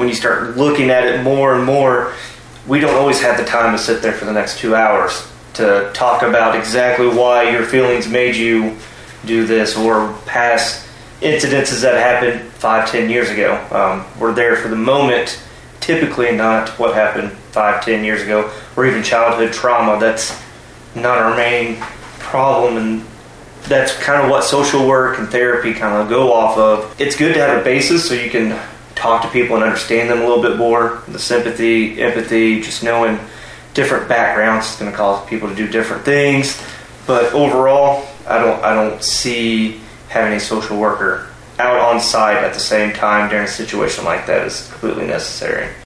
when you start looking at it more and more, we don't always have the time to sit there for the next 2 hours to talk about exactly why your feelings made you do this, or past incidences that happened 5-10 years ago. We're there for the moment, typically not what happened 5-10 years ago, or even childhood trauma. That's not our main problem, and that's kind of what social work and therapy kind of go off of. It's good to have a basis so you can talk to people and understand them a little bit more. The sympathy, empathy, just knowing different backgrounds is going to cause people to do different things. But overall, I don't see having a social worker out on site at the same time during a situation like that is completely necessary.